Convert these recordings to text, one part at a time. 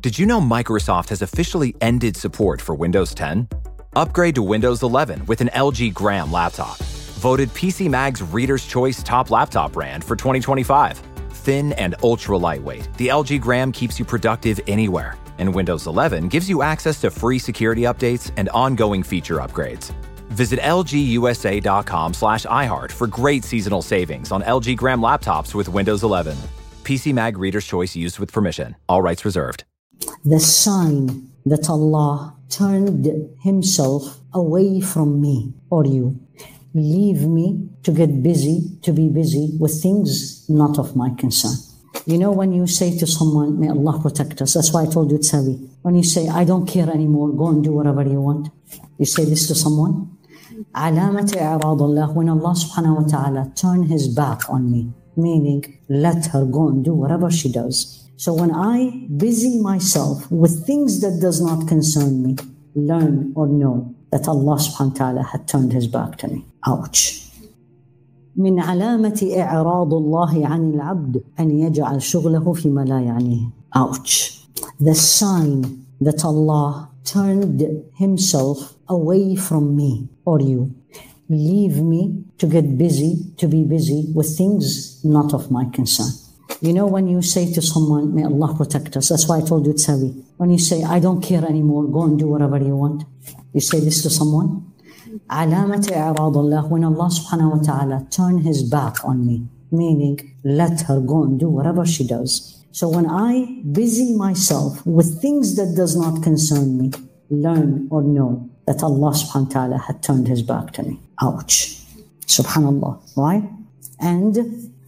Did you know Microsoft has officially ended support for Windows 10? Upgrade to Windows 11 with an LG Gram laptop. Voted PC Mag's Reader's Choice Top Laptop Brand for 2025. Thin and ultra lightweight, the LG Gram keeps you productive anywhere. And Windows 11 gives you access to free security updates and ongoing feature upgrades. Visit lgusa.com/iHeart for great seasonal savings on LG Gram laptops with Windows 11. PC Mag Reader's Choice used with permission. All rights reserved. The sign that Allah turned himself away from me or you. Leave me to get busy, to be busy with things not of my concern. You know, when you say to someone, may Allah protect us, that's why I told you it's heavy. When you say, I don't care anymore, go and do whatever you want. You say this to someone. Alamat i'rad Allah, when Allah subhanahu wa ta'ala turn his back on me, meaning let her go and do whatever she does. So when I busy myself with things that does not concern me, learn or know that Allah subhanahu wa ta'ala had turned his back to me. Ouch. من علامة إعراض الله عن العبد أن يجعل شغله فيما لا يعنيه. Ouch. The sign that Allah turned himself away from me or you. Leave me to get busy, to be busy with things not of my concern. You know, when you say to someone, may Allah protect us, that's why I told you it's heavy. When you say, I don't care anymore, go and do whatever you want. You say this to someone. Alamat i'rad Allah, when Allah subhanahu wa ta'ala turn his back on me, meaning let her go and do whatever she does. So when I busy myself with things that does not concern me, learn or know that Allah subhanahu wa ta'ala had turned his back to me. Ouch. Subhanallah, right? And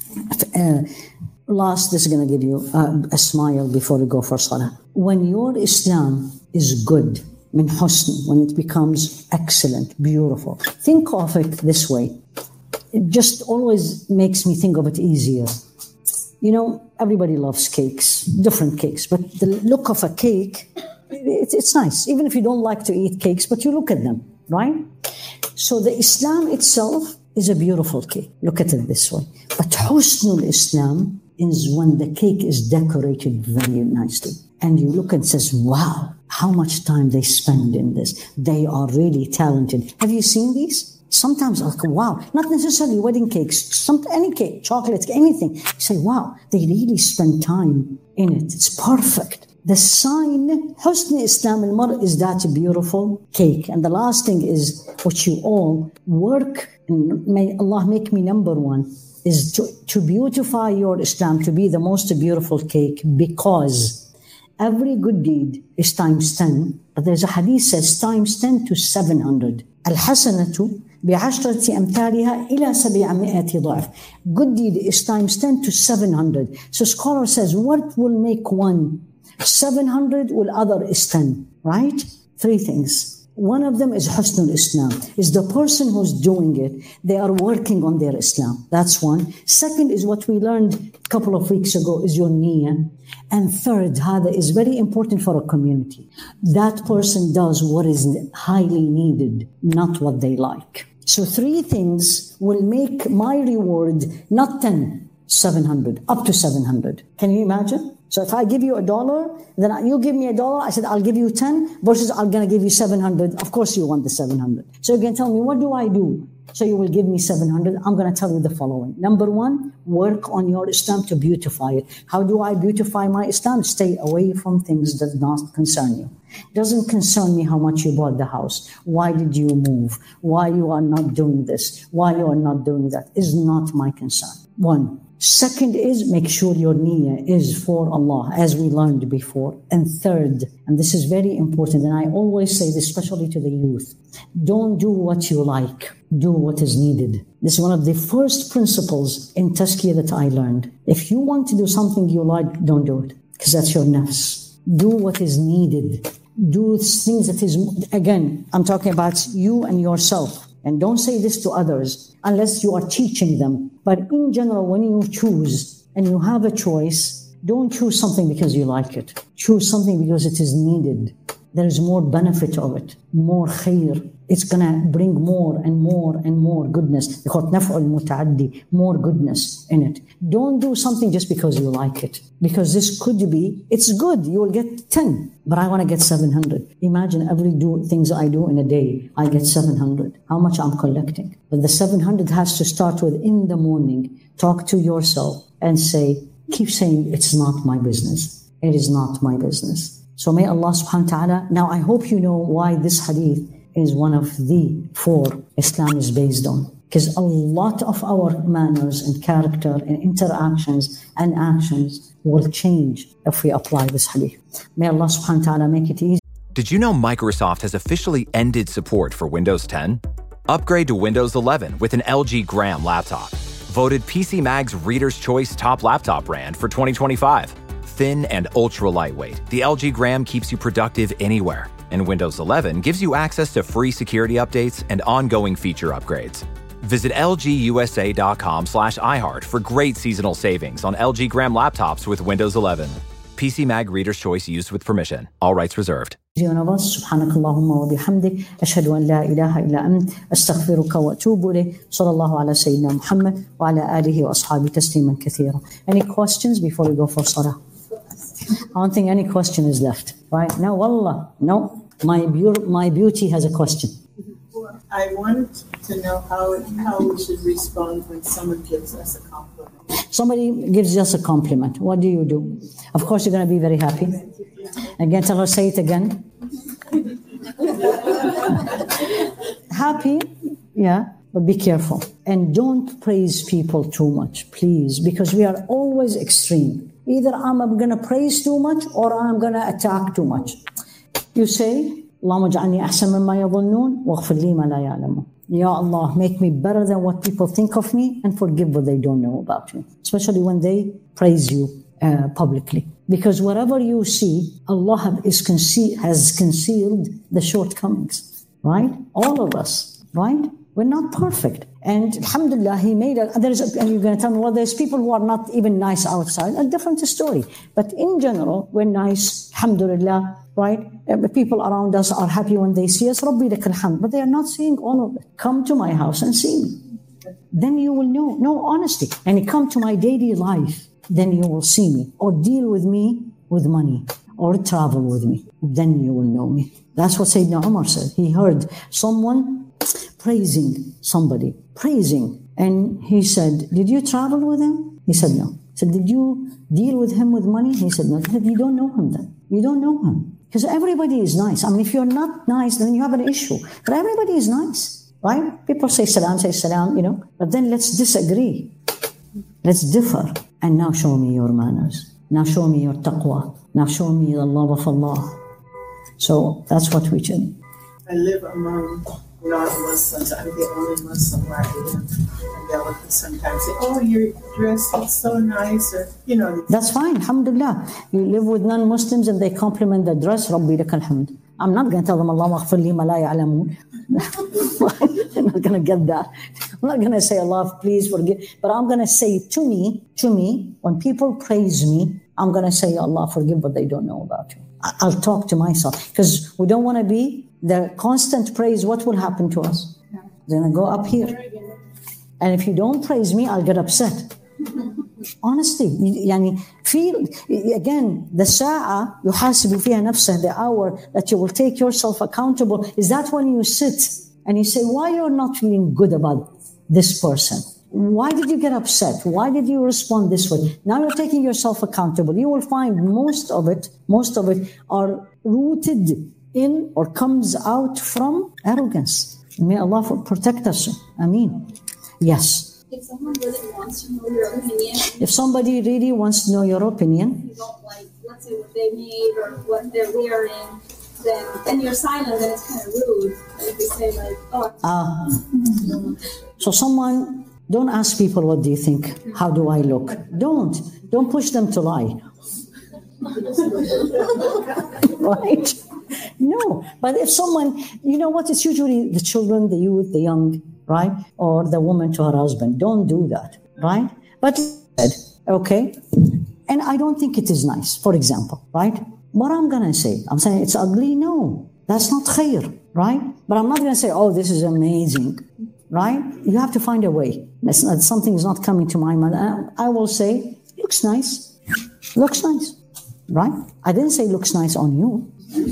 last, this is going to give you a smile before we go for salah. When your Islam is good, min husn, when it becomes excellent, beautiful, think of it this way. It just always makes me think of it easier. You know, everybody loves cakes, different cakes, but the look of a cake, it's nice. Even if you don't like to eat cakes, but you look at them, right? So the Islam itself is a beautiful cake. Look at it this way. But husnul Islam is when the cake is decorated very nicely. And you look and says, wow, how much time they spend in this. They are really talented. Have you seen these? Sometimes I'll go, wow, not necessarily wedding cakes, any cake, chocolate, anything. You say, wow, they really spend time in it. It's perfect. The sign, Husn Islam al-Mar, is that beautiful cake. And the last thing is what you all work, and may Allah make me number one, is to beautify your Islam, to be the most beautiful cake, because every good deed is times 10. But there's a hadith says times 10 to 700. Al-Hasanatu bi'ashrati amthaliha ila 700 ضعف. Good deed is times 10 to 700. So scholar says, what will make one 700, will other is 10, right? Three things. One of them is Husnul Islam, is the person who's doing it, they are working on their Islam. That's one. Second is what we learned a couple of weeks ago, is your niyyah. And third, hada is very important for a community. That person does what is highly needed, not what they like. So three things will make my reward not 10, 700, up to 700. Can you imagine? So if I give you $1, then you give me $1, I said, I'll give you 10 versus I'm going to give you 700. Of course you want the 700. So you can tell me, what do I do? So you will give me 700. I'm going to tell you the following. Number one, work on your Islam to beautify it. How do I beautify my Islam? Stay away from things that do not concern you. Doesn't concern me how much you bought the house. Why did you move? Why you are not doing this? Why you are not doing that? Is not my concern. One. Second is, make sure your niyyah is for Allah, as we learned before. And third, and this is very important, and I always say this, especially to the youth, don't do what you like, do what is needed. This is one of the first principles in tazkiyah that I learned. If you want to do something you like, don't do it, because that's your nafs. Do what is needed. Do things that is, again, I'm talking about you and yourself. And don't say this to others unless you are teaching them. But in general, when you choose and you have a choice, don't choose something because you like it. Choose something because it is needed. there is more benefit of it, more khair. It's going to bring more and more and more goodness. They call it naf'ul muta'addi, more goodness in it. Don't do something just because you like it. Because this could be, it's good, you will get 10, but I want to get 700. Imagine every things I do in a day, I get 700. How much I'm collecting? But the 700 has to start with in the morning. Talk to yourself and say, keep saying, it's not my business. It is not my business. So may Allah subhanahu wa ta'ala, now I hope you know why this hadith is one of the 4 Islam is based on. Because a lot of our manners and character and interactions and actions will change if we apply this hadith. May Allah subhanahu wa ta'ala make it easy. Did you know Microsoft has officially ended support for Windows 10? Upgrade to Windows 11 with an LG Gram laptop. Voted PC Mag's Reader's Choice Top Laptop Brand for 2025. Thin and ultra lightweight, the LG Gram keeps you productive anywhere. And Windows 11 gives you access to free security updates and ongoing feature upgrades. Visit lgusa.com/iHeart for great seasonal savings on LG Gram laptops with Windows 11. PC Mag Reader's Choice used with permission. All rights reserved. سبحانك اللهم وبحمدك أشهد أن لا إله إلا أنت أستغفرك وأتوب إليك صلى الله على سيدنا محمد وعلى آله وأصحابه تسليما كثيرا. Any questions before we go for Salah? I don't think any question is left. Right? No, wallah. No. My beauty has a question. I wanted to know how we should respond when someone gives us a compliment. Somebody gives us a compliment. What do you do? Of course, you're going to be very happy. Again, tell her, say it again. Happy, yeah, but be careful. And don't praise people too much, please, because we are always extreme. Either I'm going to praise too much or I'm going to attack too much. You say, اللهم اجعلني أحسن مما يظنون واغفر لي ما لا يعلمون. Ya Allah, make me better than what people think of me and forgive what they don't know about me. Especially when they praise you publicly. Because whatever you see, Allah has concealed the shortcomings. Right? All of us. Right? We're not perfect. And alhamdulillah, He made and you're going to tell me, well, there's people who are not even nice outside. A different story. But in general, we're nice, alhamdulillah, right? People around us are happy when they see us, Rabbi lakal hamd. But they are not seeing all of it. Come to my house and see me. Then you will know. No, honesty. And come to my daily life. Then you will see me. Or deal with me with money. Or travel with me. Then you will know me. That's what Sayyidina Umar said. He heard someone praising somebody. Praising. And he said, did you travel with him? He said, no. He said, did you deal with him with money? He said, no. He said, you don't know him then. You don't know him. Because everybody is nice. I mean, if you're not nice, then you have an issue. But everybody is nice, right? People say salam, you know. But then let's disagree. Let's differ. And now show me your manners. Now show me your taqwa. Now show me the love of Allah. So that's what we do. I live among non-Muslims. I'm the only Muslim where I live. And they'll sometimes say, oh, your dress is so nice. Or, you know. That's fine, alhamdulillah. You live with non-Muslims and they compliment the dress, Rabbi lakal hamd. I'm not going to tell them, Allahumma aghfir li ma la ya'lamoon. I'm not going to get that. I'm not going to say, Allah, please forgive. But I'm going to say to me, when people praise me, I'm going to say, Allah, forgive what they don't know about you. I'll talk to myself. Because we don't want to be the constant praise. What will happen to us? They're going to go up here. And if you don't praise me, I'll get upset. Honestly, يعني feel again the sa'a يحاسب فيها نفسه, the hour that you will take yourself accountable, is that when you sit and you say, why you're not feeling good about this person? Why did you get upset? Why did you respond this way? Now you're taking yourself accountable. You will find most of it are rooted in or comes out from arrogance. May Allah protect us. Ameen. Yes. If someone really wants to know your opinion. If somebody really wants to know your opinion. You don't like, let's say, what they made or what they're wearing, then you're silent, then it's kind of rude. And if you say like, oh. So someone, don't ask people, what do you think? How do I look? Don't push them to lie. Right? No. But if someone, you know what, it's usually the children, the youth, the young, right? Or the woman to her husband. Don't do that, right? But, okay, and I don't think it is nice, for example, right? What I'm going to say, I'm saying it's ugly? No, that's not khair, right? But I'm not going to say, oh, this is amazing, right? You have to find a way. Something is not coming to my mind. I will say, looks nice, right? I didn't say looks nice on you.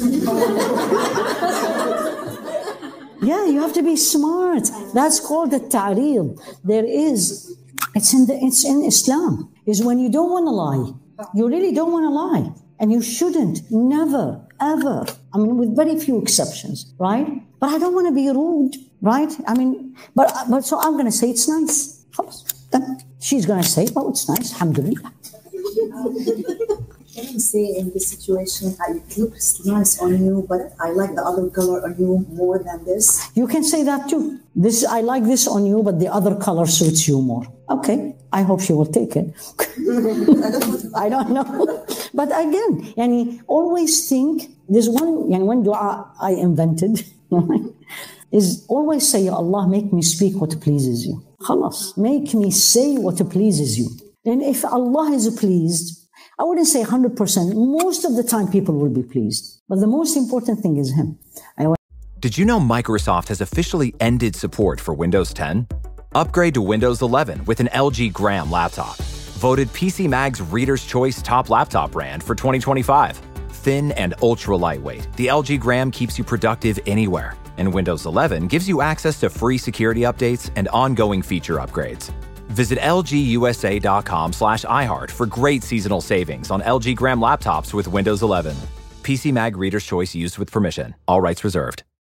Yeah, you have to be smart. That's called the ta'reed. It's in Islam, is when you don't want to lie. You really don't want to lie. And you shouldn't, never, ever. I mean, with very few exceptions, right? But I don't want to be rude, right? I mean, but so I'm going to say it's nice. Then she's going to say, oh, it's nice, alhamdulillah. Can you say in this situation, it looks nice on you, but I like the other color on you more than this? You can say that too. I like this on you, but the other color suits you more. Okay, I hope she will take it. I don't know. But again, always think, there's one dua I invented, is always say, Ya Allah, make me speak what pleases you. Khalas, make me say what pleases you. And if Allah is pleased, I wouldn't say 100%. Most of the time people will be pleased. But the most important thing is Him. Did you know Microsoft has officially ended support for Windows 10? Upgrade to Windows 11 with an LG Gram laptop. Voted PC Mag's Reader's Choice Top Laptop Brand for 2025. Thin and ultra lightweight, the LG Gram keeps you productive anywhere. And Windows 11 gives you access to free security updates and ongoing feature upgrades. Visit lgusa.com/iHeart for great seasonal savings on LG Gram laptops with Windows 11. PC Mag Reader's Choice used with permission. All rights reserved.